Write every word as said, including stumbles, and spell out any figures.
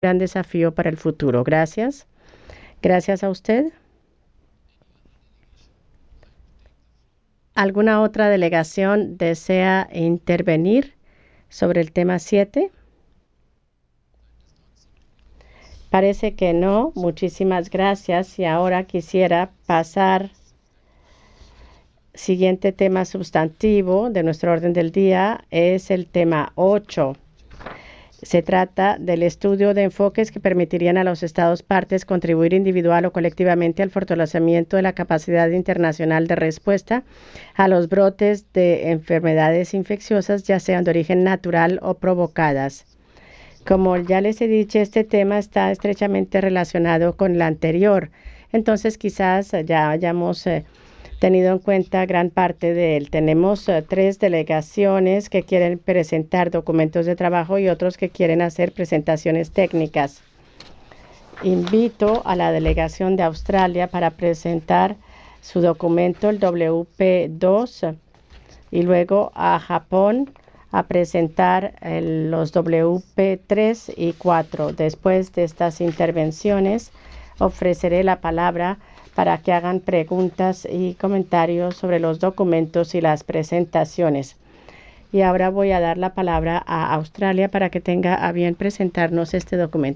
gran desafío para el futuro. Gracias. Gracias a usted. ¿Alguna otra delegación desea intervenir sobre el tema siete? Parece que no. Muchísimas gracias. Y ahora quisiera pasar siguiente tema sustantivo de nuestro orden del día. Es el tema ocho. Se trata del estudio de enfoques que permitirían a los Estados partes contribuir individual o colectivamente al fortalecimiento de la capacidad internacional de respuesta a los brotes de enfermedades infecciosas, ya sean de origen natural o provocadas. Como ya les he dicho, este tema está estrechamente relacionado con el anterior. Entonces, quizás ya hayamos eh, tenido en cuenta gran parte de él. Tenemos uh, tres delegaciones que quieren presentar documentos de trabajo y otros que quieren hacer presentaciones técnicas. Invito a la delegación de Australia para presentar su documento, el W P dos, y luego a Japón a presentar el, los W P tres y cuatro. Después de estas intervenciones, ofreceré la palabra para que hagan preguntas y comentarios sobre los documentos y las presentaciones. Y ahora voy a dar la palabra a Australia para que tenga a bien presentarnos este documento.